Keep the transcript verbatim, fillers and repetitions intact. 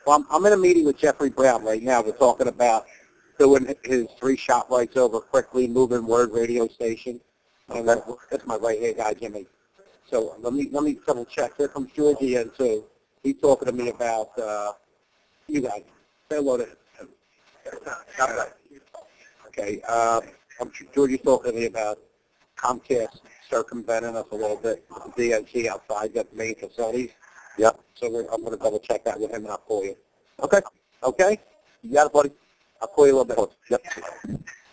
Well, I'm, I'm in a meeting with Jeffrey Brown right now. We're talking about doing his three shop lights over quickly, moving word radio station. And that, that's my right-hand guy, Jimmy. So let me let me double check. Here comes Georgie in too. He's talking to me about uh, you guys. Say hello to him. Okay. Uh, I'm, Georgie's talking to me about Comcast circumventing us a little bit with the D N C outside the main facilities. Yep. So we're, I'm going to double check that with him and I'll call you. Okay. Okay. You got it, buddy. I'll call you a little bit. Yep.